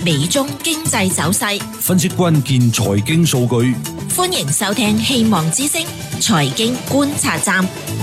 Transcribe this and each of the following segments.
美中經濟走勢， 分析關鍵財經數據。 歡迎收聽希望之聲財經觀察站。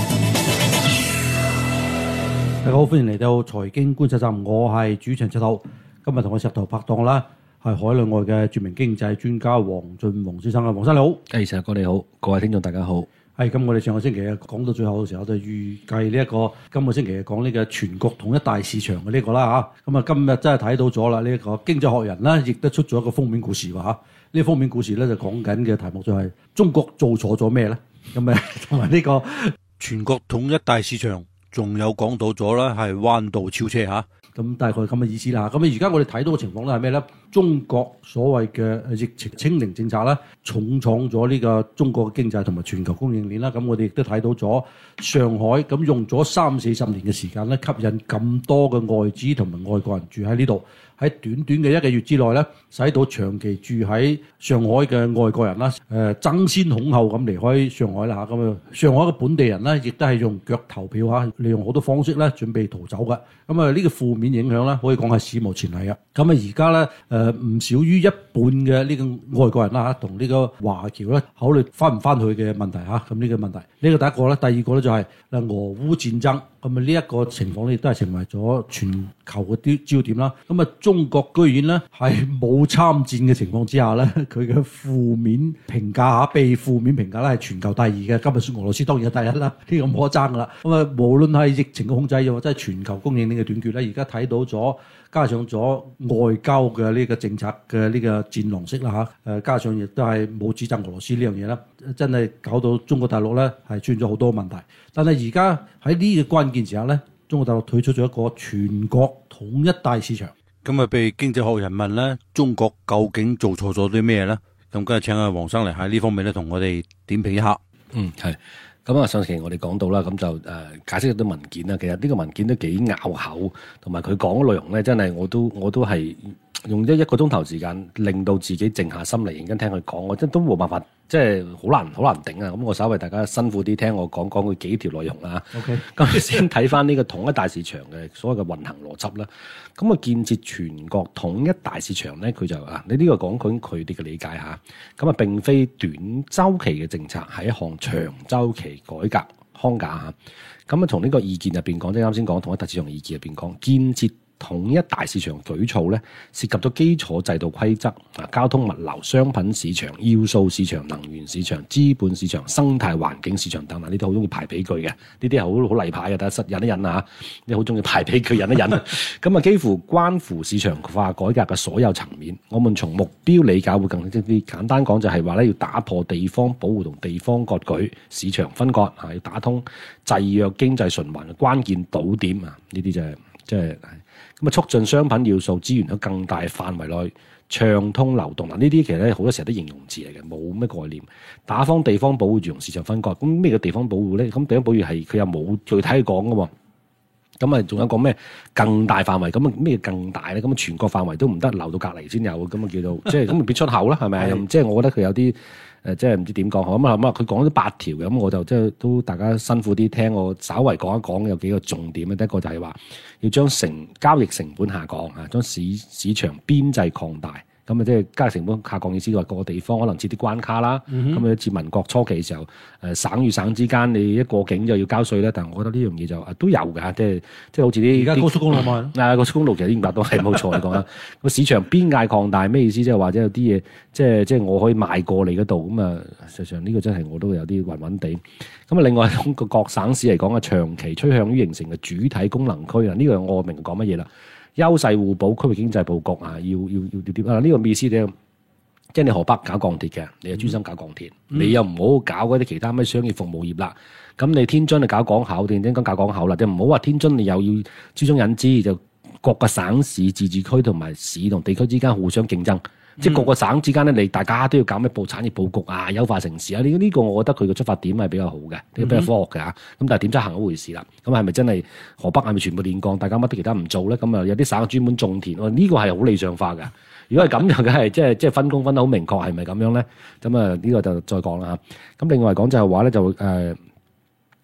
大家好，歡迎嚟到財經觀察站，我係主持人赤兔。今日同我石頭拍檔啦，係海內外嘅著名經濟專家黃俊宏先生啊，黃生你好。 石哥你好，各位聽眾大家好。 係咁，我哋上個星期講到最後嘅時候，就預計呢一個今個星期講呢個全國統一大市場嘅呢個啦嚇。咁啊，今日真係睇到咗啦，呢一個經濟學人咧亦都出咗一個封面故事話嚇。呢個封面故事咧就講緊嘅題目就係中國做錯咗咩咧？咁啊，同埋呢個全國統一大市場，仲有講到咗啦，係彎道超車嚇。 咁大概咁嘅意思啦。咁而家我哋睇到嘅情況咧係咩咧？中國所謂嘅疫情清零政策咧，重創咗呢個中國嘅經濟同埋全球供應鏈啦。咁我哋亦都睇到咗上海咁用咗30-40年嘅時間咧，吸引咁多嘅外資同埋外國人住喺呢度。喺短短嘅1個月之內咧，使到長期住喺上海嘅外國人啦，爭先恐後咁離開上海啦嚇。咁啊，上海嘅本地人咧，亦都係用腳投票嚇，利用好多方式咧，準備逃走嘅。咁啊，呢個負面影響咧，可以講係史無前例啊。咁啊，而家咧唔少於一半嘅呢個外國人啦嚇，同呢個華僑咧考慮翻唔翻去嘅問題嚇。咁呢個問題，呢個第一個咧，第二個咧就係俄烏戰爭。咁啊，呢一個情況咧，亦都係成為咗全球嘅啲焦點啦。咁啊，中國居然咧係冇參戰嘅情況之下咧，佢嘅負面評價嚇，被負面評價咧係全球第2嘅。今日俄羅斯當然係第1啦，呢個冇得爭噶啦。咁啊，無論係疫情嘅控制又或者係全球供應鏈嘅短缺咧，而家睇到咗，加上咗外交嘅呢個政策嘅呢個戰狼式啦嚇，加上亦都係冇指責俄羅斯呢樣嘢啦，真係搞到中國大陸咧係出現咗好多問題。但係而家喺呢個關鍵時候咧，中國大陸推出咗一個全國統一大市場。 咁啊，被經濟學人問咧，中國究竟做錯咗啲咩咧？咁今日請阿黃生嚟喺呢方面咧，同我哋點評一下。 係。咁啊，上期我哋講到啦，咁就解釋咗啲文件啦。其實呢個文件都幾拗口，同埋佢講嘅內容咧，真係我都係用咗1個鐘頭時間，令到自己靜下心嚟認真聽佢講。我真都冇辦法，即係好難頂啊！咁我稍微大家辛苦啲聽我講佢幾條內容啦。OK， 咁先睇翻呢個統一大市場嘅所謂嘅運行邏輯啦。咁啊，建設全國統一大市場咧，佢就你呢個講佢哋嘅理解下。咁啊，並非短周期嘅政策，係一項長周期改革框架嚇。咁啊，從呢個意見入邊講，即係啱先講統一大市場意見入邊講，建設統一大市場舉措咧，涉及咗基礎制度規則、交通物流、商品市場、要素市場、能源市場、資本市場、生態環境市場等等，呢啲好中意排比句嘅，呢啲係好例牌嘅，大家忍一忍啊！你好中意排比句，忍一忍。咁啊，幾乎關乎市場化改革嘅所有層面。我們從目標理解會更清晰啲。簡單講就係話咧，要打破地方保護同地方割據、市場分割，要打通制約經濟循環嘅關鍵島點啊！呢啲就係即係。咁啊，促進商品要素資源喺更大範圍內暢通流動。嗱，呢啲其實咧好多時候都形容詞嚟嘅，冇咩概念。打方地方保護同市場分割，咁咩叫地方保護咧？咁地方保護係佢又冇具體講嘅喎。咁啊，仲有講咩更大範圍？咁啊咩更大咧？咁啊全國範圍都唔得，流到隔離先有，咁啊叫做即係咁變出口啦，係咪？即係我覺得佢有啲。即係唔知點講好咁啊！佢講咗8條嘅，咁我就即係都大家辛苦啲聽，我稍微講一講有幾個重點嘅。第一個就係話要將交易成本下降啊，將市場邊際擴大。咁啊，即係交易成本下降意思話，各個地方可能設啲關卡啦。咁啊，自民國初期嘅時候，省與省之間你一過境就要交稅咧。但係我覺得呢樣嘢就都有㗎，即係好似啲而家高速公路嘛。 高速公路其實應該都係冇錯你講啦。個市場邊界擴大咩意思？即係或者有啲嘢，即係我可以賣過你嗰度。咁啊，實際上呢個真係我都有啲暈暈地。咁啊，另外從個各省市嚟講啊，長期趨向於形成嘅主體功能區啊，呢個我明講乜嘢啦。優勢互補區域經濟佈局啊，要點啊？呢個意思咧，即係你河北搞鋼鐵嘅，你又專心搞鋼鐵，你又唔好搞嗰啲其他咩商業服務業啦。咁你天津你搞港口，定點講搞港口啦？就唔好話天津你又要招商引資，就各個省市自治區同埋市同地區之間互相競爭。即係各個省之間咧，你大家都要搞咩產業佈局啊、優化城市啊，呢個我覺得佢嘅出發點係比較好嘅，比較科學嘅嚇。咁但係點執行一回事啦。咁係咪真係河北係咪全部煉鋼，大家乜都其他唔做咧？咁啊有啲省專門種田，呢個係好理想化嘅。如果係咁樣嘅，係即係分工分得好明確，係咪咁樣咧？咁啊呢個就再講啦嚇。咁另外講就係話咧就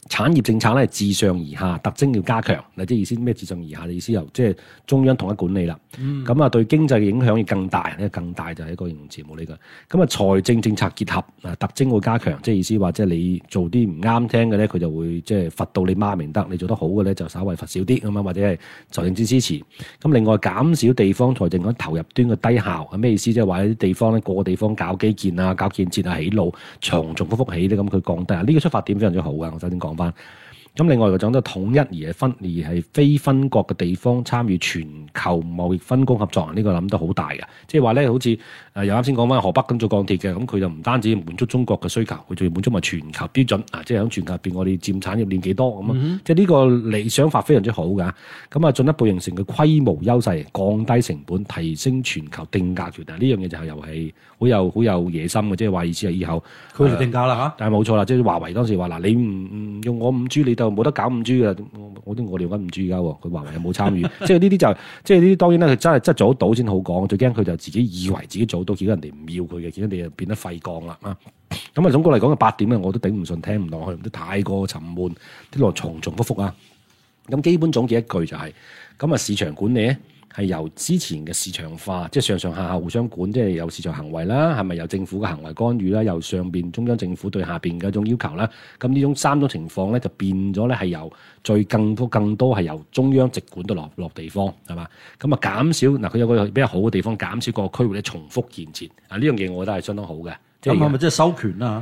產業政策咧自上而下，特徵要加強。嗱，即係意思咩？自上而下嘅意思由即係中央統一管理啦。咁啊，對經濟嘅影響要更大，呢更大就係一個形容詞冇呢個。咁啊，財政政策結合啊，特徵會加強，即係意思話即係你做啲唔啱聽嘅咧，佢就會即係罰到你媽明得；你做得好嘅咧，就稍微罰少啲咁樣，或者係財政支持。咁另外減少地方財政嗰投入端嘅低效係咩意思？即係話啲地方咧，個個地方搞基建啊、搞建設啊、起路重重複複起咧，咁佢降低啊，呢個出發點非常之好㗎。我首先講翻。咁另外又講到統一而係非分割嘅地方參與全球貿易分工合作，呢個諗得好大嘅，即係話咧，好似又啱先講翻河北咁做鋼鐵嘅，咁佢就唔單止滿足中國嘅需求，佢仲要滿足埋全球標準啊！即係喺全球入邊，我哋佔產業鏈幾多咁啊？即係呢個理想法非常之好㗎。咁啊，進一步形成嘅規模優勢，降低成本，提升全球定價權啊！呢樣嘢就係又係好有野心嘅，即係話意思係以後佢就定價啦嚇。 但係冇錯啦，即係華為當時話嗱，你唔用我5G，你就冇得搞5G嘅。我哋用緊 5G 而家喎，佢華為有冇參與？即係呢啲即係呢啲當然啦，佢真係做得到先好講。最驚佢就自己以為自己做到，結果人哋唔要佢嘅，結果人哋就變得廢鋼啦啊！咁啊，總括嚟講嘅8點咧，我都頂唔順，聽唔落去，都太過沉悶，啲內容重重複複啊！咁基本總結一句就係咁啊，市場管理咧係由之前嘅市場化，即係上上下下互相管，即係有市場行為啦，係咪有政府嘅行為干預啦？由上邊中央政府對下邊嘅一種要求啦，咁呢種3種情況咧就變咗咧係由更多係由中央直管到落地方，係嘛？咁啊減少嗱，佢有個比較好嘅地方，減少個區域咧重複建設啊！呢樣嘢我覺得係相當好嘅。 咁係咪即係收權啊？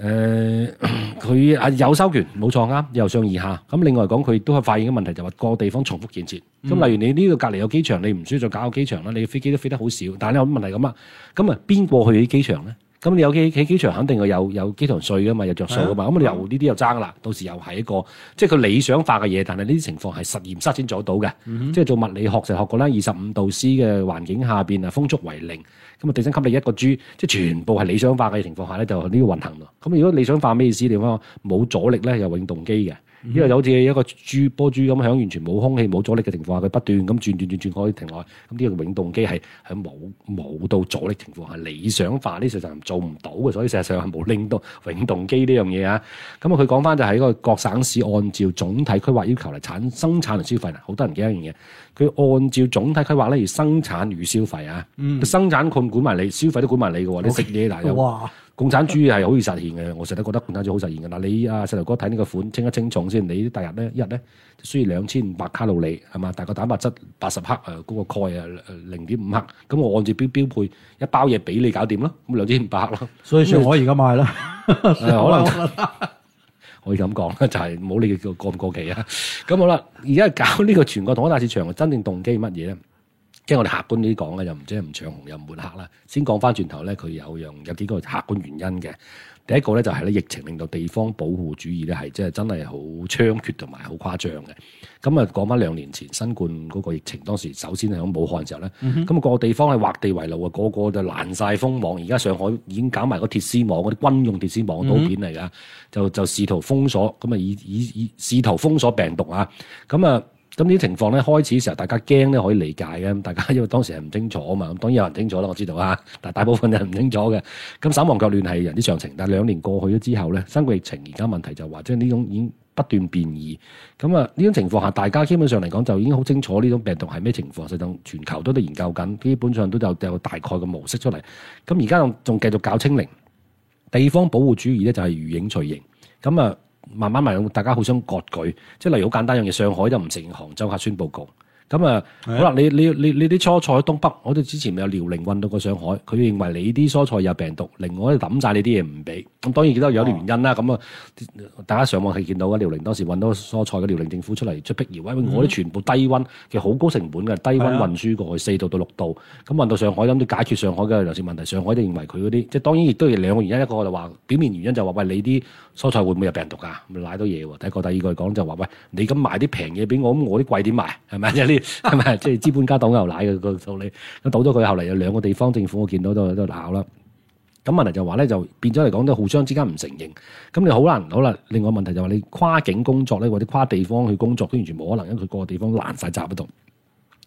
佢有收權冇錯啱，由上而下。咁另外講，佢亦都係發現嘅問題就係話個地方重複建設。咁例如你呢個隔離有機場，你唔需要再搞個機場啦，你嘅飛機都飛得好少。但係有問題咁啊，咁啊邊個去起機場咧？咁你有起機場肯定係有機場稅噶嘛，有着數噶嘛。咁你又呢啲又爭啦，到時又係一個即係佢理想化嘅嘢，但係呢啲情況係實驗室先做到嘅。即係做物理學就學過啦，25度 C 嘅環境下邊啊，風速為0，咁啊地心吸力1個 G，即係全部係理想化嘅情況下咧，就呢個運行咯。咁如果理想化咩意思？地方冇阻力咧，有永動機嘅。因為就好似一個波珠咁響，完全冇空氣冇阻力嘅情況下，佢不斷咁轉可以停落去。咁呢個永動機係喺冇到阻力情況下理想化，呢實際做唔到嘅，所以事實上係冇令到永動機呢樣嘢啊。咁啊，佢講翻就係一個各省市按照總體規劃要求嚟生產同消費啦。好多人記得一樣嘢，佢按照總體規劃咧而生產與消費啊。生產管埋你，消費都管埋你嘅喎。你食嘢嗱有。共產主義係好易實現嘅，我成日都覺得共產主義好實現嘅。嗱，你細路哥睇呢個款，稱一稱重先，你第日咧一日咧就需要2500卡路里係嘛？大概蛋白質80克，嗰個蓋0.5克，咁我按照標配一包嘢俾你搞掂咯，咁2500克咯。所以上海而家賣啦，可能可以咁講啦，就係冇理佢過唔過期啊。咁好啦，而家搞呢個全國統一大市場嘅真正動機係乜嘢咧？即係我哋客觀啲講嘅，又唔即係唔長紅又唔滿黑啦。先講翻轉頭咧，佢有幾個客觀原因嘅。第一個咧就係咧疫情令到地方保護主義咧係即係真係好猖獗同埋好誇張嘅。咁啊講翻2年前新冠嗰個疫情，當時首先係喺武漢嘅時候咧，咁個地方係劃地為牢啊，個就攔晒封網。而家上海已經搞埋個鐵絲網，嗰啲軍用鐵絲網刀片嚟㗎，就試圖封鎖，咁啊以試圖封鎖病毒啊，咁呢啲情況咧開始嘅時候，大家驚咧可以理解嘅。大家因為當時係唔清楚啊嘛，咁當然有人清楚啦，我知道啊，但係大部分人唔清楚嘅。咁手忙腳亂係人之常情，但係2年過去咗之後咧，新冠疫情而家問題就話，即係呢種已經不斷變異。咁呢種情況下，大家基本上嚟講就已經好清楚呢種病毒係咩情況，實際全球都研究緊，基本上都有大概嘅模式出嚟。咁而家仲繼續搞清零，地方保護主義咧就係如影隨形。咁慢慢大家互相割據，即係例如好簡單樣嘢，上海就唔承認杭州核酸報告。好啦，你啲蔬菜喺東北，我哋之前咪有遼寧運到過上海，佢認為你啲蔬菜有病毒，另外抌晒你啲嘢唔俾。咁當然記得有啲原因啦。咁大家上網係見到嘅，遼寧當時運到蔬菜嘅遼寧政府出嚟出辟謠，因為我啲全部低溫，其實好高成本嘅低溫運輸過去4度到6度，咁運到上海諗住解決上海嘅糧食問題。上海就認為佢嗰啲，即係當然亦都係2個原因，一個就話表面原因就話喂，你啲蔬菜會唔會有病毒㗎？咪賴到嘢喎。第一個，第二個嚟講就話喂，你咁賣啲平嘢俾我，咁我啲貴點賣係咪？係咪即係資本家倒牛奶嘅個道理？咁倒咗佢，後嚟有2個地方政府我見到都鬧啦。咁問題就話咧，就變咗嚟講都互相之間唔承認。咁你好啦。另外問題就話你跨境工作咧，或者跨地方去工作都完全冇可能，因為佢個個地方攔晒閘喺度。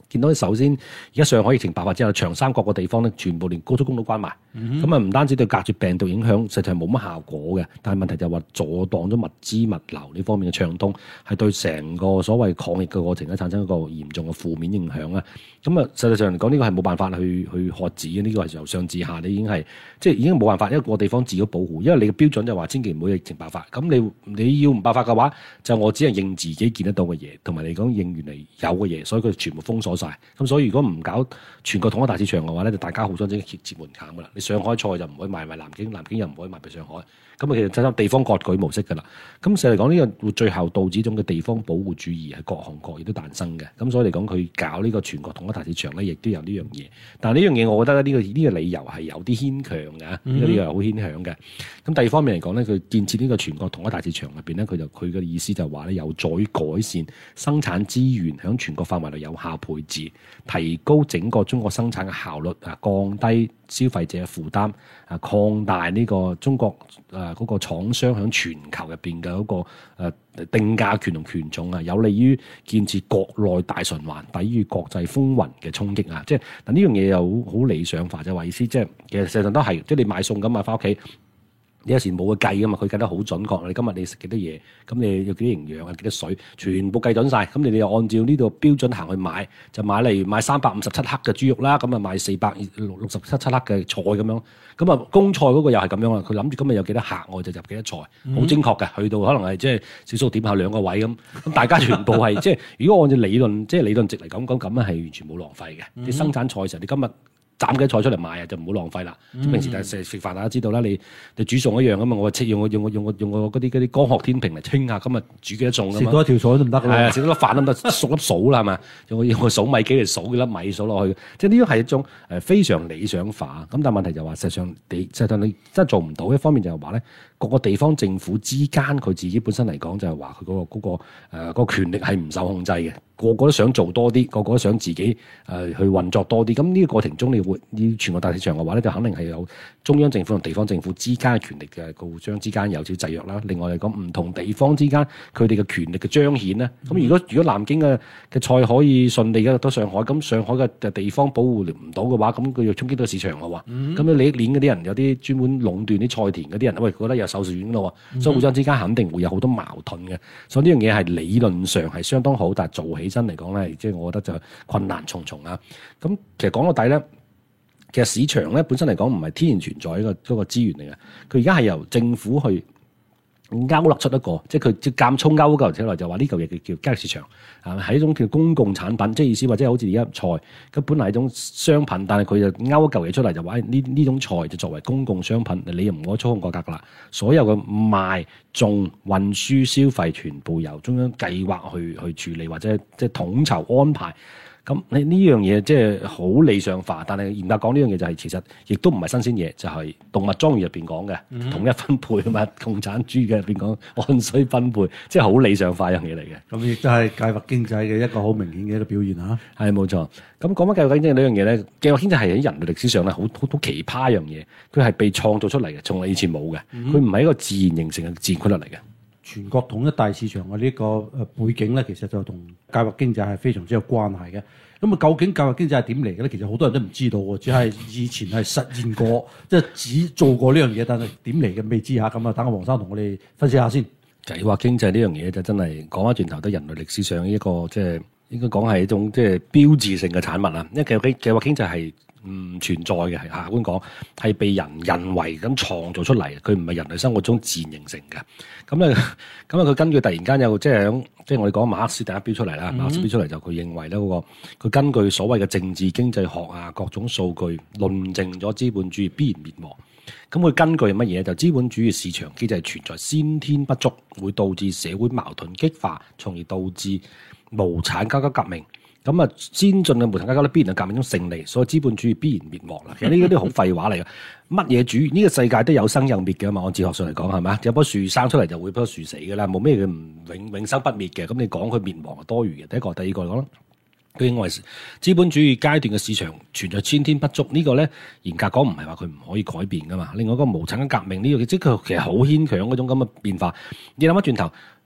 見到首先而家上海疫情爆發之後，長三角個地方咧，全部連高速公路都關埋，咁啊唔單止對隔絕病毒影響，實際係冇乜效果嘅。但係問題就係話阻擋咗物資物流呢方面嘅暢通，係對成個所謂抗疫嘅過程咧產生一個嚴重嘅負面影響啦。咁啊，實際上嚟講，呢個係冇辦法去喝止嘅，呢個係由上至下，你已經係即係已經冇辦法一個地方自己保護，因為你嘅標準就話千祈唔好疫情爆發。咁你要唔爆發嘅話，就我只係認自己見得到嘅嘢，同埋你講認原嚟有嘅嘢，所以佢全部封鎖晒。咁所以如果唔搞全國統一大市場嘅話咧，就大家好多已經設門檻噶啦。你上海菜就唔可以賣南京，南京又唔可以賣俾上海。咁啊，其實就係地方割據模式㗎啦。咁實嚟講，呢個會最後導致一種嘅地方保護主義係各行各業都誕生嘅。咁所以嚟講，佢搞呢個全國統一大市場咧，亦都有呢樣嘢。但係呢樣嘢，我覺得呢個理由係有啲牽強嘅，呢個理由係好牽強嘅。咁第二方面嚟講咧，佢建設呢個全國統一大市場入邊咧，佢嘅意思就係話咧，有助於改善生產資源響全國範圍內有效配置，提高整個中國生產嘅效率啊，降低消費者嘅負擔啊，擴大呢個中國嗰個廠商喺全球入邊嘅嗰個定價權同權重啊，有利於建設國內大循環，抵禦國際風雲嘅衝擊啊！即係嗱呢樣嘢又好理想化，就話意思即係其實實際上都係，即係你買餸咁買翻屋企。你有時冇個計噶嘛，佢計得好準確。你今日你食幾多嘢，咁你有幾多營養啊，幾多水，全部計準晒。咁你又按照呢個標準行去買，就買例如買357克嘅豬肉啦，咁啊買467克嘅菜咁樣。咁啊公菜嗰個又係咁樣啦，佢諗住今日有幾多客，我就入幾多菜，好精確嘅。去到可能係即係小數點下2個位咁，咁大家全部係即係如果按照理論即係理論值嚟講咁係完全冇浪費嘅。你生產菜嘅時候，你今日斬幾菜出嚟賣啊，就唔好浪費啦。平時就食飯大家知道啦，你煮餸一樣噶嘛，我用個嗰啲光學天平嚟稱下，今日煮幾多餸啊嘛。 食多一條菜都唔得㗎。 係啊，食多粒飯都唔得，數粒數啦係嘛，用個數米機嚟數幾粒米數落去，即係呢個係一種非常理想化。咁但係問題就話實際上你真係做唔到。一方面就係話咧，各個地方政府之間佢自己本身嚟講就係話佢嗰個權力係唔受控制嘅，個個都想做多啲，個個都想自己去運作多啲。咁呢個過程中你全國大市場嘅話咧，就肯定係有中央政府同地方政府之間嘅權力嘅互相之間有少制約啦。另外嚟講，唔同地方之間佢哋嘅權力嘅彰顯咧。咁如果南京嘅菜可以順利嘅到上海，咁上海嘅地方保護唔到嘅話，咁佢要衝擊到市場嘅喎。咁你鏈嗰啲人有啲專門壟斷啲菜田嗰啲人，喂覺得有受損咯，所以互相之間肯定會有好多矛盾嘅。所以呢樣嘢係理論上係相當好，但係做起身嚟講咧，即係我覺得就困難重重啊。咁其實講到底咧。其實市場咧本身嚟講唔係天然存在一個資源嚟嘅，佢而家係由政府去勾勒出一個，即係佢即係監粗勾嗰嚿出嚟，就話呢嚿嘢叫交易市場，係一種叫公共產品，即係意思或者好似而家菜，佢本嚟係一種商品，但係佢就勾一嚿嘢出嚟，就話呢種菜就作為公共商品，你又唔可以操控價格啦，所有嘅賣、種、運輸、消費全部由中央計劃去處理或者即係統籌安排。咁你呢樣嘢即係好理想化，但係嚴格講呢樣嘢就係其實亦都唔係新鮮嘢，就係動物莊園入邊講嘅統一分配啊嘛，共產主義嘅入邊講按需分配，即係好理想化一樣嘢嚟嘅。 咁亦都係計劃經濟嘅一個好明顯嘅一個表現嚇。 係冇錯。咁講翻計劃經濟呢樣嘢咧，計劃經濟係喺人類歷史上咧好奇葩一樣嘢，佢係被創造出嚟嘅，從來以前冇嘅，佢唔係一個自然形成嘅自然規律嚟嘅。 全國統一大市場嘅呢個背景咧，其實就同計劃經濟係非常之有關係嘅。咁啊，究竟計劃經濟係點嚟嘅咧？其實好多人都唔知道喎，只係以前係實現過，即係只做過呢樣嘢，但係點嚟嘅未知下。咁啊，等阿黃生同我哋分析下先。 計劃經濟呢樣嘢就真係講翻轉頭，都人類歷史上一個即係應該講係一種即係標誌性嘅產物啊！因為計劃經濟係唔存在嘅，係客觀講係被人為咁創造出嚟，佢唔係人類生活中自然形成嘅。咁佢根據突然間有即係我哋講馬克思第一標出嚟啦，馬克思標出嚟就佢認為咧佢根據所謂嘅政治經濟學啊各種數據論證咗資本主義必然滅亡。咁佢根據乜嘢？就資本主義市場機制存在先天不足，會導致社會矛盾激化，從而導致無產階級革命。咁啊，先進嘅無產階級咧必然係革命中勝利，所以資本主義必然滅亡啦。其實呢啲好廢話嚟嘅，乜嘢主義呢個世界都有生有滅嘅嘛。按哲學上嚟講係咪？有棵樹生出嚟就會棵樹死嘅啦，冇咩嘅永生不滅嘅。咁你講佢滅亡係多餘嘅。第一個，第二個嚟講咧，佢認為資本主義階段嘅市場存在先天不足，呢個咧嚴格講唔係話佢唔可以改變噶嘛。另外一個無產嘅革命呢個，即係佢其實好牽強嗰種咁嘅變化。你諗翻轉頭。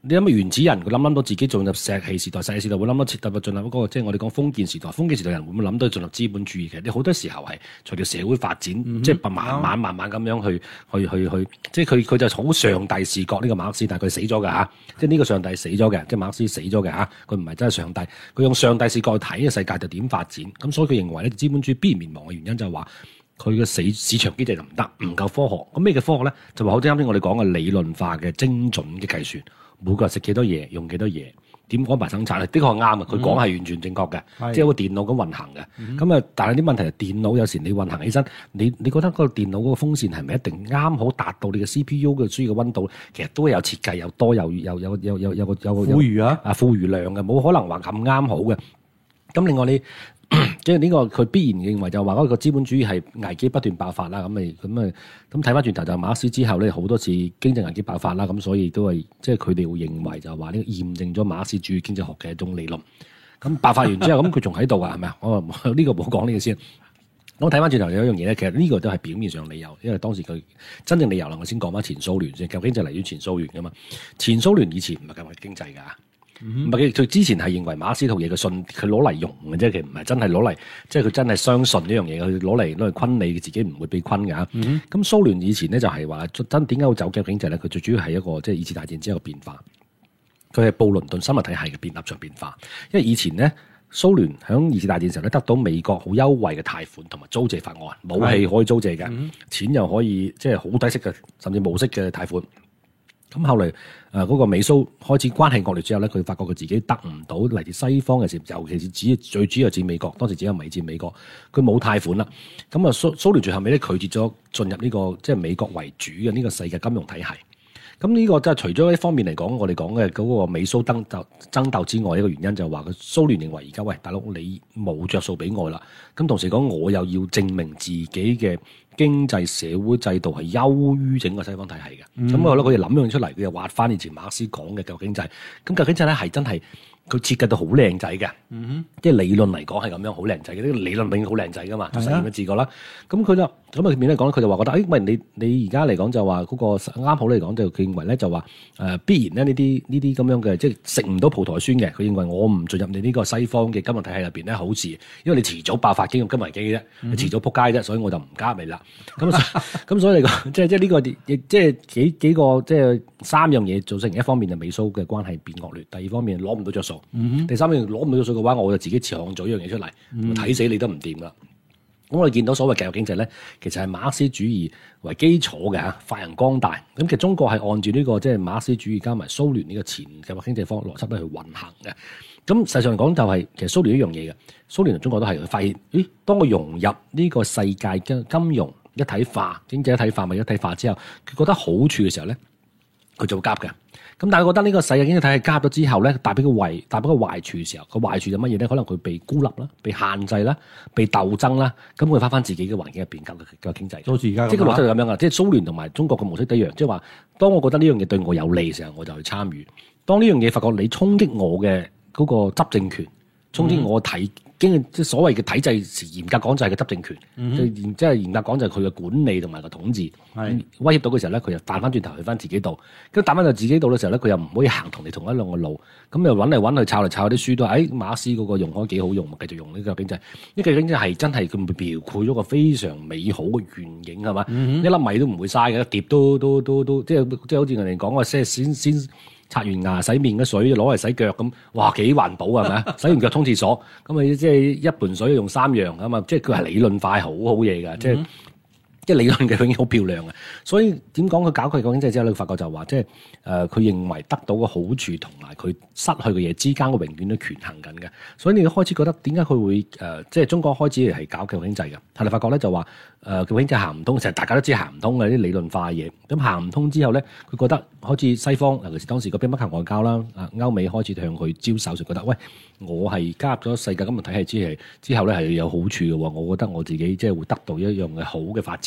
你諗下原始人佢諗到自己進入石器時代、石器時代會諗到徹底進入嗰個即係我哋講封建時代。封建時代人會唔會諗到進入資本主義嘅？你好多時候係隨住社會發展，即係慢慢咁樣去，即係佢就好上帝視角呢個馬克思，但係佢死咗㗎嚇，即係呢個上帝死咗嘅，即係馬克思死咗嘅嚇，佢唔係真係上帝，佢用上帝視角去睇嘅世界就點發展。咁所以佢認為咧資本主義必然滅亡嘅原因就係話。佢嘅市場機制就唔得，唔夠科學。咁咩叫科學咧？就話好似啱先我哋講嘅理論化嘅精準嘅計算，每個人食幾多嘢，用幾多嘢，點安排生產，的確係啱嘅。佢講係完全正確嘅，即係個電腦咁運行嘅。咁但係啲問題係電腦有時你運行起身，你覺得嗰個電腦嗰個風扇係咪一定啱好達到你嘅 CPU 嘅需要嘅溫度？其實都有設計，有多有個富裕富餘量嘅，冇可能話咁啱好嘅。咁另外你。即係呢個佢必然認為就話嗰個資本主義係危機不斷爆發啦，咁睇翻轉頭就馬克思之後咧好多次經濟危機爆發啦，咁所以都係即係佢哋會認為就話呢個驗證咗馬克思主義經濟學嘅一種理論。咁爆發完之後，咁佢仲喺度啊，係咪啊？我呢個冇講呢個先。我睇翻轉頭有一樣嘢咧，其實呢個都係表面上理由，因為當時佢真正理由啦，我先講翻前蘇聯先，究竟就嚟於前蘇聯噶嘛？前蘇聯以前唔係咁嘅經濟㗎。唔係佢之前係認為馬克思套嘢佢信佢攞嚟用嘅啫，其實唔係真係攞嚟，即係佢真係相信呢樣嘢，佢攞嚟昆你自己唔會被昆㗎。咁蘇聯以前咧就係話真點解會走極經濟咧？佢最主要係一個即係二次大戰之後嘅變化，佢係布倫頓生物體系嘅立場變化。因為以前咧蘇聯響二次大戰時候咧得到美國好優惠嘅貸款同埋租借法案，武器可以租借嘅，錢又可以即係好低息嘅，甚至無息嘅貸款。咁後嚟嗰個美蘇開始關係惡劣之後咧，佢發覺佢自己得唔到嚟自西方嘅時候，尤其是最主要係指美國，當時只有美佔美國，佢冇貸款啦。咁啊蘇聯最後尾咧拒絕咗進入呢個即係美國為主嘅呢個世界金融體系。咁呢個即係除咗一方面嚟講，我哋講嘅嗰個美蘇爭鬥之外，一個原因就係話佢蘇聯認為而家喂大佬你冇着數俾我啦，咁同時講我又要證明自己嘅經濟社會制度係優於整個西方體系嘅。咁我覺得佢哋諗樣出嚟，佢又挖翻以前馬克思講嘅舊經濟。咁舊經濟咧係真係佢設計到好靚仔嘅，即係理論嚟講係咁樣好靚仔嘅。呢個理論永遠好靚仔噶嘛，實驗嘅字過啦。咁佢就咁啊面嚟講，佢就話覺得，喂你而家嚟講就話嗰個啱好嚟講就佢認為咧就話必然咧呢啲咁樣嘅即係食唔到葡萄酸嘅。佢認為我唔進入你呢個西方嘅金融體系入邊咧好事，因為你遲早爆發金融危機嘅啫，你遲早撲街啫，所以我就唔加你啦。咁所以嚟講，即係呢個亦即係幾個即係三樣嘢造成，一方面就美蘇嘅關係變惡劣，第二方面攞唔到着數，第三方面攞唔到着數嘅話，我就自己創造一樣嘢出嚟，睇死你都唔掂啦。咁我哋見到所謂計劃經濟咧，其實係馬克思主義為基礎嘅嚇，發揚光大。咁其實中國係按住呢個即係馬克思主義加埋蘇聯呢個前計劃經濟方邏輯咧去運行嘅。咁實際上嚟講就係其實蘇聯一樣嘢嘅，蘇聯同中國都係發現，咦？當我融入呢個世界嘅金融一體化、經濟一體化咪一體化之後，佢覺得好處嘅時候咧，佢就會夾嘅。咁但係覺得呢個世界經濟體系加咗之後咧，帶俾個壞處嘅時候，個壞處就乜嘢咧？可能佢被孤立啦、被限制啦、被鬥爭啦，咁佢翻自己嘅環境入邊嘅經濟。 好似而家即係個邏輯就咁樣啊！即係蘇聯同埋中國嘅模式一樣，即係話，當我覺得呢樣嘢對我有利嘅時候，我就去參與；當呢樣嘢發覺你衝擊我嘅嗰個執政權，衝擊我即係所謂嘅體制，嚴格講就係個執政權，即係嚴格講就係佢嘅管理同埋個統治，威脅到嘅時候咧，佢就彈翻轉頭去翻自己度，跟住彈翻到自己度嘅時候咧，佢又唔可以行同你同一兩個路，咁又揾嚟揾去抄嚟抄啲書都係，馬克思嗰個用開幾好用，繼續用呢個經濟，呢個經濟係真係佢描繪咗個非常美好嘅願景係嘛，一粒米都唔會嘥嘅，一碟都即係好似人哋講話先刷完牙洗面嘅水攞嚟洗腳咁，哇幾環保係咪啊？洗完腳沖廁所咁啊，即係一盆水用3樣啊嘛，即係佢係理論化好好嘢㗎，即係理論嘅永遠好漂亮嘅。所以點講佢搞佢個經濟之後，你發覺就話即係佢認為得到嘅好處同埋佢失去嘅嘢之間嘅永遠都權衡緊嘅。所以你開始覺得點解佢會即係中國開始係搞計劃經濟嘅？後來發覺咧就話計劃經濟行唔通，其實大家都知行唔通嘅啲理論化嘅嘢。咁行唔通之後咧，佢覺得好似西方尤其是當時個兵不及外交啦，歐美開始向佢招手，就覺得喂，我係加入咗世界金融體系之後咧係有好處嘅喎。我覺得我自己即係會得到一樣嘅好嘅發展。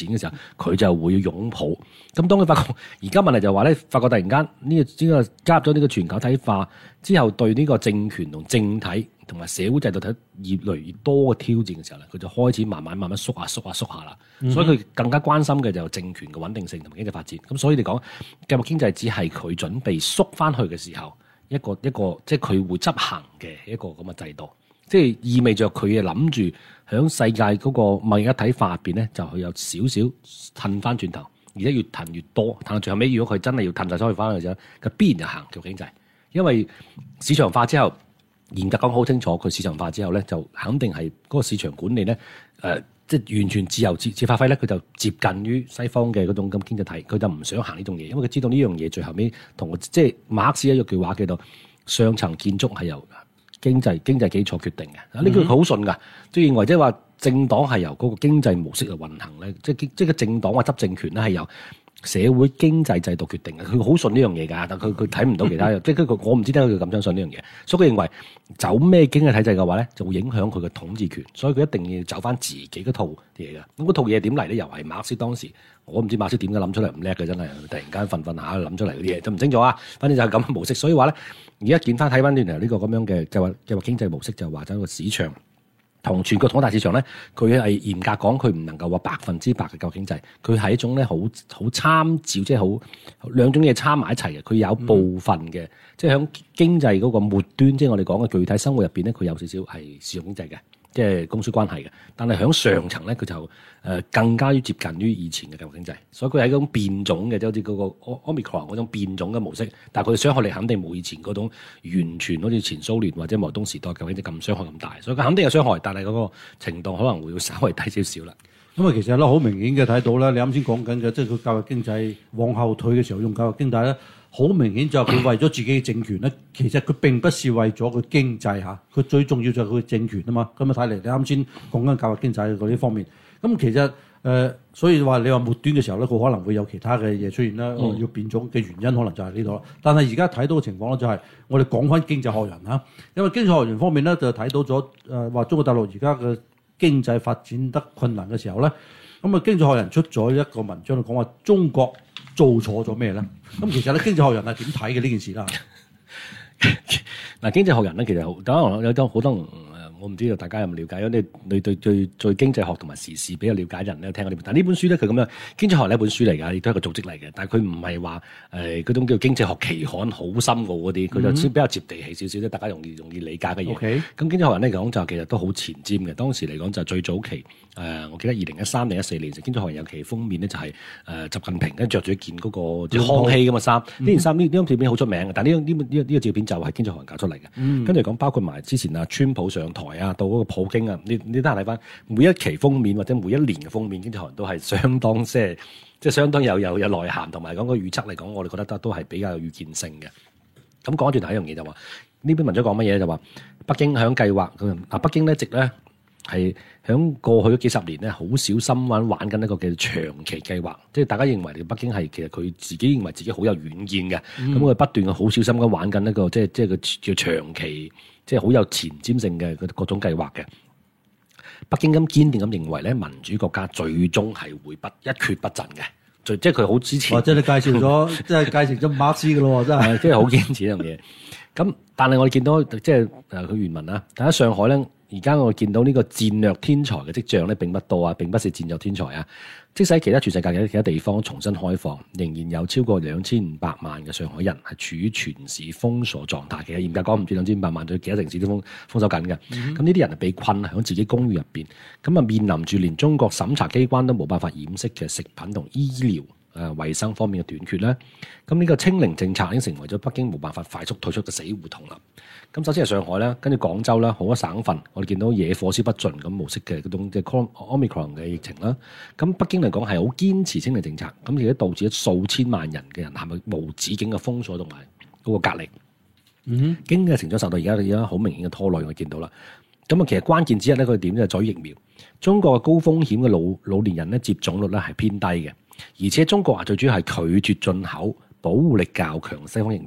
展嘅時候，佢就會擁抱。咁當佢發覺而家問題就係話咧，發覺突然間呢個加入咗呢個全球體化之後，對呢個政權同政體同埋社會制度睇越嚟越多嘅挑戰嘅時候咧，佢就開始慢慢縮下啦。所以佢更加關心嘅就係政權嘅穩定性同埋經濟發展。咁所以你講計劃經濟只係佢準備縮翻去嘅時候，一個即係佢會執行嘅一個咁嘅制度。即係意味着佢諗住響世界嗰個貿易一體化入邊咧，就佢有少少褪翻轉頭，而且越褪越多。褪到最後尾，如果佢真係要褪晒所有翻去嘅時候，佢必然就行計劃經濟，因為市場化之後，嚴格講好清楚，佢市場化之後咧，就肯定係嗰個市場管理咧，即係完全自由自發揮咧，佢就接近於西方嘅嗰種咁經濟體，佢就唔想行呢種嘢，因為佢知道呢樣嘢最後尾同即係馬克思一句話叫做上層建築係由經濟基礎決定嘅，呢句佢好順㗎，即係認為即係話政黨係由嗰個經濟模式嚟運行咧，即係個政黨或執政權咧係由社會經濟制度決定嘅，佢好順呢樣嘢㗎，但佢睇唔到其他嘅，即係佢我唔知點解佢咁相信呢樣嘢，所以佢認為走咩經濟體制嘅話咧，就會影響佢嘅統治權，所以佢一定要走翻自己嗰套嘢㗎。咁嗰套嘢點嚟咧？又係馬克思當時，我唔知馬克思點解諗出嚟，唔叻嘅真係，突然間瞓下諗出嚟嗰啲嘢，就唔清楚啊。反正就係咁嘅模式，所以話咧，而家見翻睇翻轉頭呢個咁樣嘅計劃經濟模式，就話咗個市場。同全國統大市場咧，佢係嚴格講，佢唔能夠話100%嘅計劃經濟，佢係一種咧好參照，即係好兩種嘢參埋一齊嘅。佢有部分嘅，即係喺經濟嗰個末端，即係我哋講嘅具體生活入邊咧，佢有少少係市場經濟嘅，即係供需關係嘅。但係喺上層咧，佢就更加接近於以前嘅計劃經濟，所以佢係一種變種嘅，即係好似嗰個 Omicron 嗰種變種嘅模式。但係佢嘅傷害力肯定冇以前嗰種完全好似前蘇聯或者毛澤東時代計劃經濟咁傷害咁大，所以佢肯定有傷害，但係嗰個程度可能會稍微低少少啦。 因為其實咧好明顯嘅睇到咧，你啱先講緊嘅，即係佢計劃經濟往後退嘅時候用計劃經濟咧，好明顯就係佢為咗自己嘅政權咧，其實佢並不是為咗佢經濟嚇，佢最重要就係佢政權啊嘛。咁啊睇嚟，你啱先講緊計劃經濟嗰啲方面，咁其實所以話你話末端嘅時候咧，佢可能會有其他嘅嘢出現啦，要變種嘅原因可能就係呢度啦。但係而家睇到嘅情況咧，就係我哋講翻經濟學人嚇，因為經濟學人方面咧就睇到咗話中國大陸而家嘅經濟發展得困難嘅時候咧，咁啊經濟學人出咗一個文章，講話中國做錯咗咩咧？咁其實咧經濟學人係點睇嘅呢件事啦？ 嗱，經濟學人咧其實好多我唔知道大家有冇了解，因為你對經濟學同埋時事比較了解人咧，聽過呢本。但呢本書咧佢咁樣，經濟學呢本書嚟㗎，亦都係一個組織嚟嘅。但係佢唔係話嗰種叫經濟學期刊好深奧嗰啲，佢就比較接地氣少少，即係大家容易理解嘅嘢。咁經濟學人咧講就其實都好前瞻嘅。當時嚟講就最早期我記得2013定14年時，經濟學人有期封面咧就係習近平跟住着住一件嗰個康熙咁嘅衫。呢件衫呢張照片好出名嘅，但係呢個照片就係經濟學人搞出嚟嘅。跟住講包括埋之前川普上台到嗰個普京啊，你得閒睇翻每一期封面或者每一年嘅封面，經濟學人都係相當即係相當有內涵，同埋講個預測嚟講，我哋覺得都係比較有預見性嘅。咁講一段第一樣嘢就話呢篇文章講乜嘢咧？就話北京響計劃北京咧一直咧係響過去嗰幾十年咧好小心玩緊一個叫長期計劃，即係大家認為北京係其實佢自己認為自己好有遠見嘅，咁佢不斷嘅好小心咁玩緊一個即係佢叫長期。即係好有前瞻性嘅各種計劃嘅，北京咁堅定咁認為咧，民主國家最終係會一蹶不振嘅，即係佢好支持。即係你介紹咗，即係介紹咗馬克思嘅咯，真係， 即係好堅持呢樣嘢。咁但係我哋見到即係佢原文啦，但喺上海咧，而家我見到呢個戰略天才嘅跡象咧並不多啊，並不是戰略天才啊。即使喺其他全世界嘅其他地方重新開放，仍然有超過2500萬嘅上海人係處於全市封鎖狀態。其實嚴格講唔止2500萬，對其他城市都封鎖緊嘅。咁呢啲人係被困喺自己公寓入邊，咁啊面臨住連中國審查機關都冇辦法掩飾嘅食品同醫療衛生方面嘅短缺咧。咁呢個清零政策已經成為咗北京冇辦法快速退出嘅死胡同啦。咁首先係上海啦，跟住廣州啦，好多省份我哋見到野火燒不盡咁模式嘅嗰種即係 Omicron 嘅疫情啦。咁北京嚟講係好堅持清零政策，咁而家導致咗數千萬人嘅人係咪無止境嘅封鎖同埋嗰個隔離？經濟成長受到而家好明顯嘅拖累，我見到啦。咁啊，其實關鍵之一咧，佢點就係在於疫苗。中國嘅高風險嘅老年人咧接種率咧係偏低嘅，而且中國最主要係拒絕進口保護力較強嘅西方疫苗。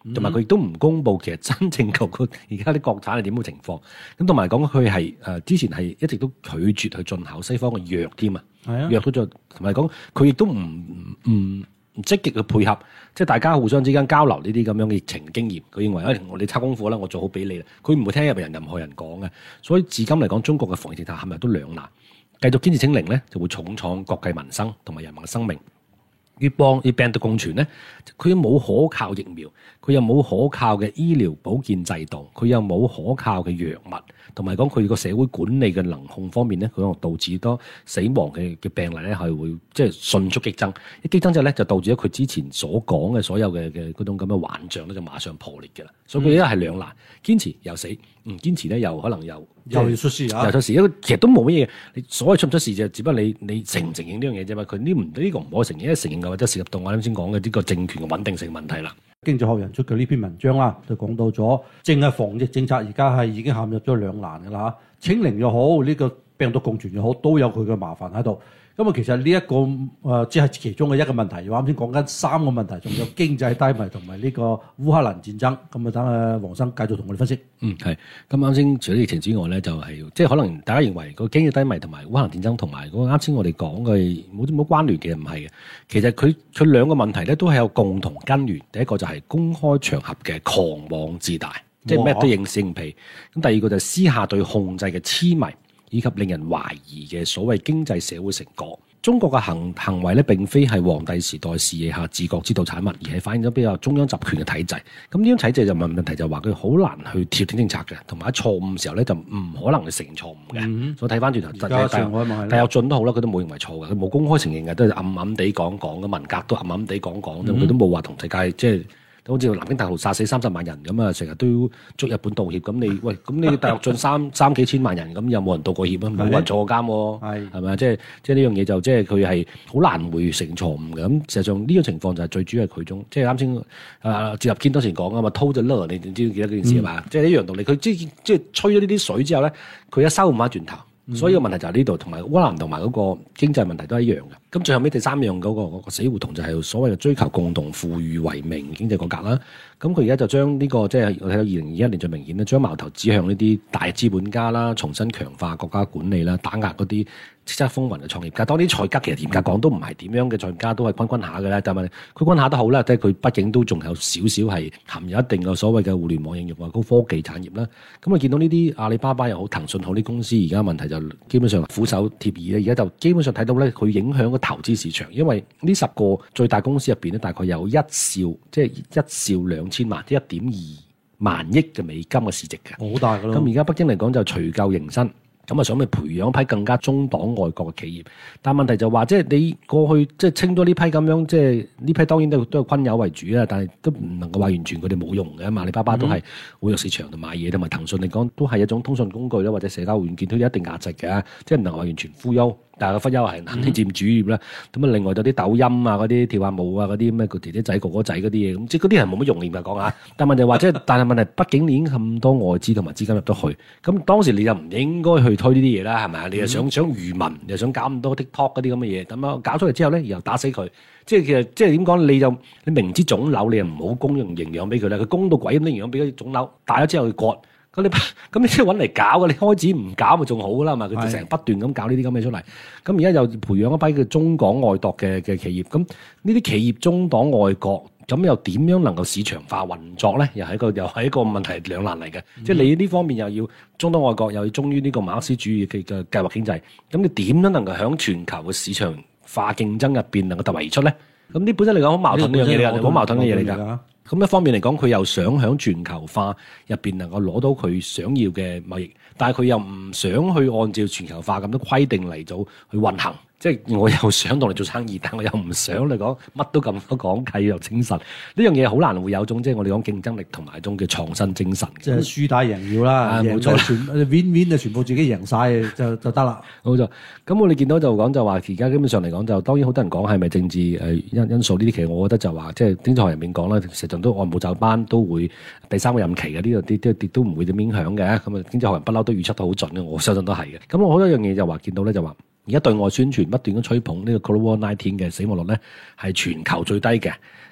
同埋佢亦都唔公佈其實真正個而家啲國產係點嘅情況。咁同埋講佢係之前係一直都拒絕去進口西方嘅藥添啊，藥都做，同埋講佢亦都唔積極去配合，即係大家互相之間交流呢啲咁樣嘅疫情經驗。佢認為我哋抄功課啦，我做好俾你啦。佢唔會聽任何人講嘅。所以至今嚟講，中國嘅防疫政策陷入都兩難。繼續堅持清零咧，就會重創國計民生同埋人民嘅生命。與病毒共存咧，佢又冇可靠疫苗，佢又冇可靠嘅醫療保健制度，佢又冇可靠嘅藥物，同埋講佢個社會管理嘅能控方面咧，佢可能導致多死亡嘅病例咧係會即係迅速激增。一激增之後咧，就導致咗佢之前所講嘅所有嘅嗰種咁嘅幻象咧，就馬上破裂嘅啦。所以佢而家係兩難，堅持又死，唔堅持咧又可能又出事啊！ 又出事，因為其實都冇乜嘢。你所謂出唔出事就只不過你承唔承認呢樣嘢啫嘛。佢呢個唔可以承認，因為承認嘅話，即係涉及到我啱先講嘅呢個政權嘅穩定性問題啦。 經濟學人出嘅呢篇文章啦，就講到咗，淨係防疫政策而家係已經陷入咗兩難㗎啦。清零又好，呢個病毒共存又好，都有佢嘅麻煩喺度。咁啊，其實呢一個只係其中嘅一個問題。我啱先講緊三個問題，仲有經濟低迷同埋呢個烏克蘭戰爭。咁啊，等黃生繼續同我哋分析。 係。咁啱先除咗疫情之外咧，就係即係可能大家認為個經濟低迷同埋烏克蘭戰爭同埋嗰個啱先我哋講嘅冇關聯，其實唔係嘅。其實佢兩個問題咧都係有共同根源。第一個就係公開場合嘅狂妄自大，即係咩都認屎認屁。咁第二個就係私下對控制嘅痴迷，以及令人懷疑嘅所謂經濟社會成果。中國嘅行為咧，並非係皇帝時代視野下治國之道產物，而係反映咗比較中央集權嘅體制。咁呢種體制就問題就話佢好難去調整政策嘅，同埋喺錯誤時候咧就唔可能去承認錯誤嘅。所以睇翻轉頭，但有進都好啦，佢都冇認為錯嘅，佢冇公開承認嘅，都係暗暗地講講嘅，文革都暗暗地講講，佢都冇話同世界即係。好似南京大屠殺死30萬人咁啊，成日都要捉日本道歉。咁你大躍進三幾千萬人，咁有冇人道過歉啊？冇人坐過監喎，係咪？即係呢樣嘢就即係佢係好難會成錯誤嘅。咁事實上呢個情況就係最主要係佢中，即係啱先趙立堅當時講啊嘛，偷就勒，你知唔記得呢件事係嘛？即係一樣道理。佢即係吹咗呢啲水之後咧，佢一收唔翻轉頭。所以個問題就係呢度，同埋烏克蘭同埋嗰個經濟問題都係一樣嘅。咁最後尾第三樣嗰個死胡同就係所謂嘅追求共同富裕為名經濟改革啦。咁佢而家就將呢個即係我睇到2021年最明顯咧，將矛頭指向呢啲大資本家啦，重新強化國家管理啦，打壓嗰啲叱咤風雲嘅創業家。當啲財家其實嚴格講都唔係點樣嘅創業家，都係坤下嘅啦。但係佢坤下都好啦，即係佢畢竟都仲有少少係含有一定嘅所謂嘅互聯網應用啊、高科技產業啦。咁啊見到呢啲阿里巴巴又好、騰訊好啲公司，而家問題就基本上虎首貼耳咧。而家就基本上睇到咧，佢影響個投資市場，因為呢10個最大公司入邊咧，大概有1兆，即係1兆2000萬，即係1.2萬億嘅美金嘅市值嘅， 好大㗎咯。 咁而家北京嚟講就除舊迎新。咁啊，想去培養一批更加中黨愛國嘅企業，但係問題就話，即係你過去即係清咗呢批咁樣，即係呢批當然都係坤友為主啦，但係都唔能夠話完全佢哋冇用嘅。阿里巴巴都係活躍市場同買嘢，同埋騰訊嚟講都係一種通訊工具啦，或者社交軟件都有一定價值嘅，即係唔能夠話完全忽悠。但係個忽悠係肯定佔主業啦。咁啊，另外就啲抖音啊，嗰啲跳下舞啊，嗰啲咩個姐姐仔哥哥仔嗰啲嘢，咁即係嗰啲係冇乜用嘅講下。但係問題話即係，但係問題畢竟你已經咁多外資同埋資金入咗去，咁當時你就唔應該去推呢啲嘢啦，係咪啊？你又想愚民，又想搞咁多 TikTok 嗰啲咁嘅嘢，咁樣搞出嚟之後咧，又打死佢。即係其實即係點講？你明知腫瘤，你又唔好供應營養俾佢啦。佢供到鬼咁啲營養俾佢腫瘤，大咗之後佢割。咁你即係揾嚟搞嘅，你開始唔搞咪仲好啦嘛？佢就成日不斷咁搞呢啲咁嘅出嚟。咁而家又培養一批嘅中港愛國嘅企業。咁呢啲企業中黨愛國，咁又點樣能夠市場化運作咧？又係一個問題兩難嚟嘅。即係你呢方面又要中黨愛國，又要忠於呢個馬克思主義嘅計劃經濟。咁你點樣能夠喺全球嘅市場化競爭入邊能夠突圍而出咧？咁呢本身嚟講好矛盾呢樣嘢嚟㗎，好矛盾嘅嘢嚟㗎。咁一方面嚟講，佢又想喺全球化入邊能夠攞到佢想要嘅貿易，但係佢又唔想去按照全球化咁多規定嚟做去運行。即係我又想同你做生意，但我又唔想你講乜都咁多講契又精神。呢樣嘢好難會有種即係我哋講競爭力同埋一種嘅創新精神。即係輸打贏要啦， 冇錯， win 就全部自己贏晒就得啦。 冇錯。咁我哋見到就講就話，而家基本上嚟講就當然好多人講係咪政治因素呢啲，其實我覺得就話即係經濟學人面講啦，實際上都按部就班都會第3個任期嘅呢個啲都唔會點影響嘅。咁啊經濟學人不嬲都預測得好準嘅，我相信都係嘅。咁我好多樣嘢就話見到咧就話。而家對外宣傳不斷咁吹捧呢個 Covid-19 嘅死亡率咧係全球最低嘅，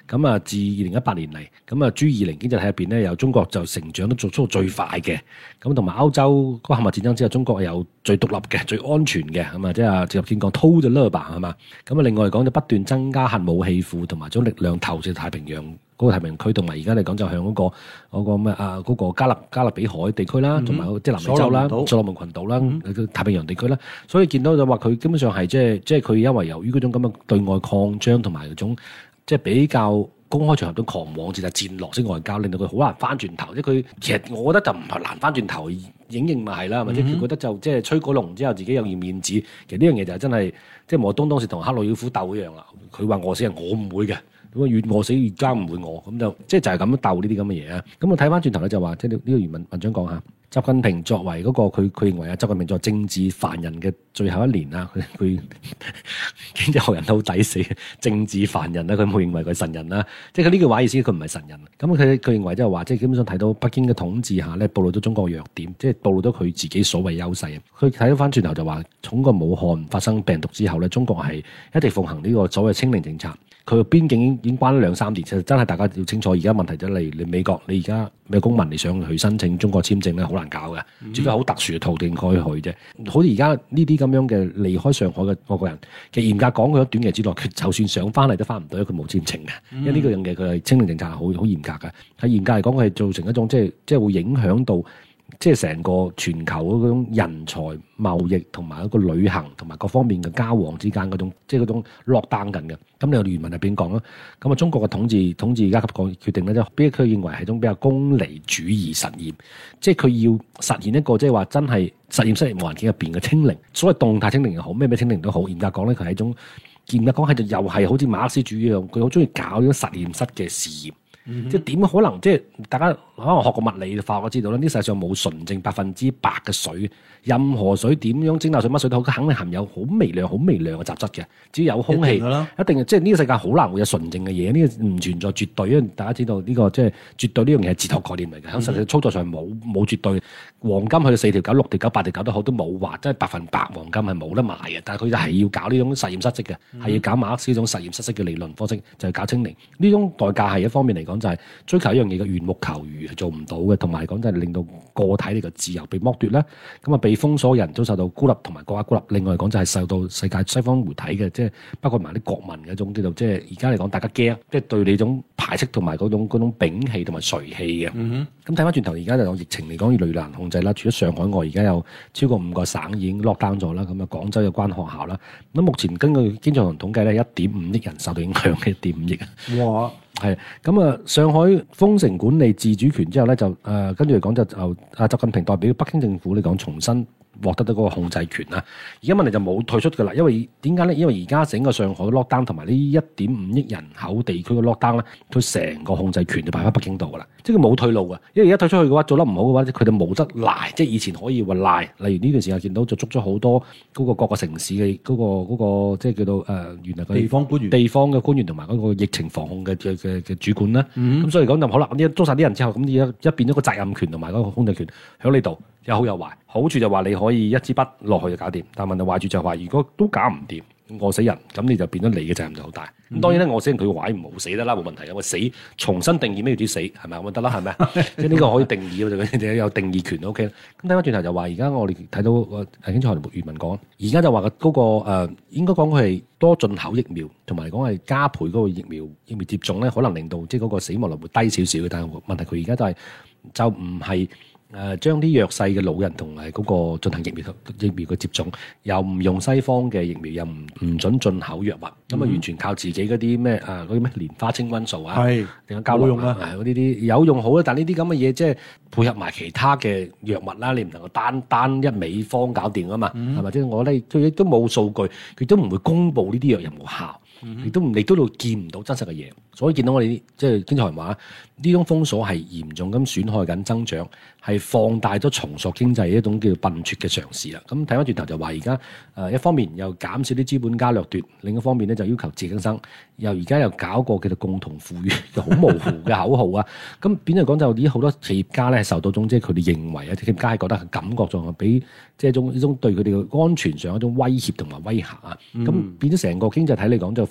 咁啊，自2018年嚟，咁啊 G20 經濟體入邊咧，由中國就成長得做出最快嘅。咁同埋歐洲嗰個核武戰爭之後，中國有最獨立嘅、最安全嘅，咁啊，即係直入見講偷咗勒吧係嘛。咁啊，另外嚟講就不斷增加核武器庫，同埋將力量投至太平洋嗰個太平洋區，同埋而家嚟講就向嗰個咩嗰個加勒比海地區啦，同埋即係南美洲啦、所羅門群島啦、太平洋地區啦。所以見到就話佢基本上係即係佢因為由於嗰種咁嘅對外擴張同埋嗰種即係比較公開場合都狂妄戰略式外交，令到佢好難翻轉頭。即係佢其實我覺得就唔係難翻轉頭，影咪係啦，或者佢覺得就即係吹過龍之後自己有件面子。其實呢樣嘢就真係即係毛澤東當時同克魯曉夫鬥一樣啦。佢話餓死人，我唔會嘅。咁越餓死越加唔會餓，咁就係咁樣鬥呢啲咁嘅嘢啊！咁我睇翻轉頭咧就話，即係呢個原文章講下，習近平作為嗰個佢認為啊，習近平作為政治犯人嘅最後一年啊，佢經濟學人都好抵死，政治犯人啦，佢冇認為佢係神人啦，即係佢呢句話意思，佢唔係神人。咁佢認為即係話，即係基本上睇到北京嘅統治下咧，暴露咗中國弱點，即係暴露咗佢自己所謂優勢。佢睇翻轉頭就話，從個武漢發生病毒之後咧，中國係一直奉行呢個所謂清零政策。佢個邊境已經關咗2-3年，其實真係大家要清楚。而家問題就嚟你美國，你而家咩公民你想去申請中國簽證咧，好難搞嘅，只不過好特殊嘅途徑可以去啫。好似而家呢啲咁樣嘅離開上海嘅外國人，其實嚴格講，佢喺短期之內，佢就算上翻嚟都翻唔到，因為佢冇簽證嘅。因為呢個樣嘢佢係清零政策係好嚴格嘅，喺嚴格嚟講，佢係造成一種即係會影響到。即係成個全球嗰種人才貿易同埋一個旅行同埋各方面嘅交往之間嗰種，即係嗰種落單緊嘅。咁你由原文入邊講啦，咁啊中國嘅統治而家嘅決定咧，就俾佢認為係一種比較功利主義實驗，即係佢要實現一個即係話真係實驗室環境入邊嘅清零，所謂動態清零又好，咩清零都好，嚴格講咧，佢係一種嚴格講係就又係好似馬克思主義一樣，佢好中意搞呢種實驗室嘅試驗。即係點可能？即係大家可能學過物理化，我知道啦。呢世上冇純正100%嘅水，任何水點樣蒸餾水乜水都好，肯定含有好微量嘅雜質嘅。只要有空氣，一定即係呢個世界好難會有純正嘅嘢。呢個唔存在絕對，因為大家知道呢個即係絕對呢樣嘢係哲學概念嚟嘅。喺實際操作上冇絕對。黃金去到4條9、6條9、8條9都好，都冇話真係100%黃金係冇得賣嘅。但係佢就係要搞呢種實驗室式嘅，係要搞馬克思呢種實驗室式嘅理論方式，就係搞清零。呢種代價係一方面嚟講就係追求一樣嘢嘅緣木求魚係做唔到嘅，同埋講就係令到個體呢個自由被剝奪啦。咁啊被封鎖人都受到孤立同埋國家孤立。另外嚟講就係受到世界西方媒體嘅即係包括埋啲國民嘅一種叫做即係而家嚟講大家驚，即係對你種排斥同埋嗰種摒棄同埋隨棄嘅。咁睇翻轉頭，而家就疫情嚟講越嚟越難控制啦。除咗上海外，而家有超過5個省已經 lock down 咗啦。咁啊廣州有關學校啦。咁目前根據經濟學人統計咧，1.5億人受到影響嘅1.5億啊。哇！係咁啊！上海封城管理自主權之後咧，就跟住嚟講就習近平代表北京政府嚟講重新獲得到嗰個控制權啦。而家問題就冇退出㗎啦，因為點解咧？因為而家整個上海 lockdown 同埋呢1.5億人口地區嘅 lockdown 咧，佢成個控制權就擺喺北京度㗎啦，即係佢冇退路㗎。因為而家退出去嘅話，做得唔好嘅話，佢哋冇得賴。即係以前可以話賴，例如呢段時間見到就捉咗好多嗰個各個城市嘅嗰個即係叫做原來地方嘅官員同埋嗰個疫情防控嘅主管啦。咁所以講就好啦。咁捉晒啲人之後，咁而家一變咗個責任權同埋嗰個控制權喺呢度，有好有壞。好處就話你可以一支筆落去就搞掂，但係問題壞處就係話如果都搞唔掂，餓死人，咁你就變咗你嘅責任就好大。咁當然咧，餓死人佢壞唔好死得啦，冇問題嘅。我死重新定義咩叫死係咪咁得啦？係咪？即係呢個可以定義嘅，就有定義權 OK。咁睇翻轉頭就話，而家我哋睇到經濟學原文講，而家就話嗰個應該講佢係多進口疫苗，同埋講係加倍嗰個疫苗接種咧，可能令到即係嗰個死亡率會低少少嘅。但係問題佢而家就唔係。將啲弱勢嘅老人同埋嗰個進行疫苗嘅接種，又唔用西方嘅疫苗，又唔準進口藥物，咁完全靠自己嗰啲咩嗰啲咩蓮花清瘟素啊，定係膠囊啊，嗰啲有用好啊，但呢啲咁嘅嘢即係配合埋其他嘅藥物啦，你唔能夠單一美方搞掂啊嘛，係咪？即係我咧佢亦都冇數據，佢都唔會公布呢啲藥有冇效。亦都見唔到真實嘅嘢，所以見到我哋即係經濟學人話呢種封鎖係嚴重咁損害緊增長，係放大咗重塑經濟一種叫笨拙嘅嘗試啦。咁睇翻轉頭就話而家一方面又減少啲資本家掠奪，另一方面咧就要求自力更生，而家又搞個叫做共同富裕嘅好模糊嘅口號啊。咁變咗講就啲好多企業家咧受到種即係佢哋認為企業家係覺得感覺上係俾即係一種對佢哋嘅安全上一種威脅同埋威嚇啊。咁變咗成個經濟體嚟講就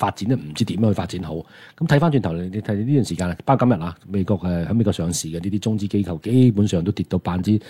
發展咧，唔知點樣去發展好。咁睇翻轉頭，你睇呢段時間，包括今日啊，美國喺美國上市嘅呢啲中資機構，基本上都跌到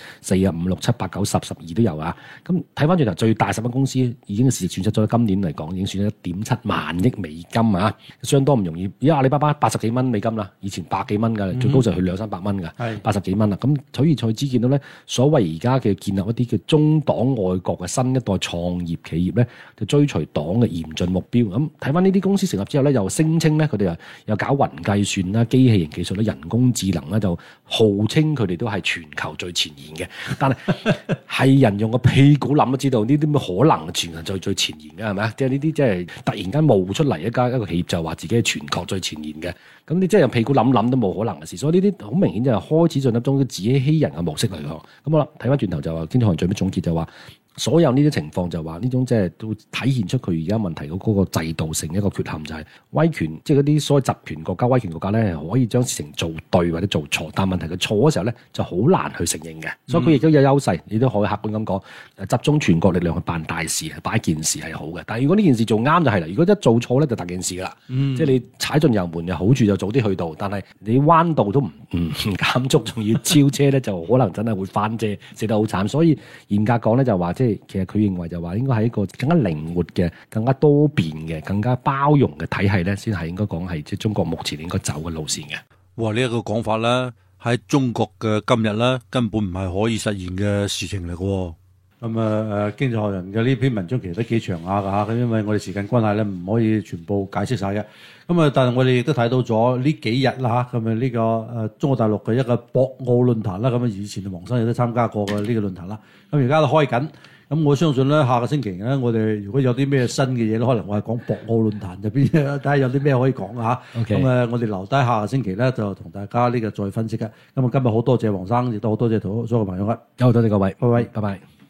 4%、5%、6%、7%、8%、9%、10%、12%都有啊。咁睇翻轉頭，最大10間公司已經市值損失咗，今年嚟講已經損失1.7萬億美金啊，相當唔容易。而家阿里巴巴80幾蚊美金啦，以前100幾蚊㗎，最高就去200-300蚊㗎，80幾蚊啦。咁取而代之見到咧，所謂而家嘅建立一啲叫中黨愛國嘅新一代創業企業咧，就追隨黨嘅嚴峻目標。咁睇翻呢啲公司成立之後咧，又聲稱咧佢哋又搞雲計算啦、機器人技術啦、人工智能啦，就號稱佢哋都係全球最前沿嘅。但係係人用個屁股諗都知道呢啲咩可能全球最前沿嘅係咪啊？即係呢啲即係突然間冒出嚟一個企業就話自己係全球最前沿嘅，咁你即係用屁股諗都冇可能嘅事。所以呢啲好明顯就係開始進入咗自欺欺人嘅模式嚟嘅。咁好啦，睇翻轉頭就話經濟學人最尾總結就話。所有呢啲情況就話呢種即係都體現出佢而家問題嗰個制度性一個缺陷，就係威權，即係嗰啲所謂集權國家、威權國家咧，可以將事情做對或者做錯，但問題佢錯嘅時候咧就好難去承認嘅，所以佢亦都有優勢，你都可以客觀咁講，集中全國力量去辦大事、辦一件事係好嘅。但係如果呢件事做啱就係啦，如果一做錯咧就大件事啦，即係你踩盡油門嘅好處就早啲去到，但係你彎道都唔減速，仲要超車咧就可能真係會翻車，死得好慘。所以嚴格講咧就話即係其實佢認為就話應該係一個更加靈活嘅、更加多變嘅、更加包容嘅體系咧，先係應該講係即係中國目前應該走嘅路線嘅。 哇！呢一個講法咧，喺中國嘅今日咧，根本唔係可以實現嘅事情嚟嘅。 咁經濟學人嘅呢篇文章其實都幾長下㗎嚇，咁因為我哋時間關係咧，唔可以全部解釋晒嘅。但係我哋亦都睇到咗呢幾日啦嚇，咁呢個中國大陸嘅一個博鰲論壇啦，咁以前黃生亦都參加過嘅呢個論壇啦，咁而家都開緊。咁我相信咧，下個星期咧，我哋如果有啲咩新嘅嘢咧，可能我係講博鰲論壇入邊，睇下有啲咩可以講啊嚇。咁我哋留低下個星期咧，就同大家呢個再分析嘅。咁今日好多謝黃生，亦都好多謝所有朋友嘅。 好多謝各位， 拜拜， 拜拜。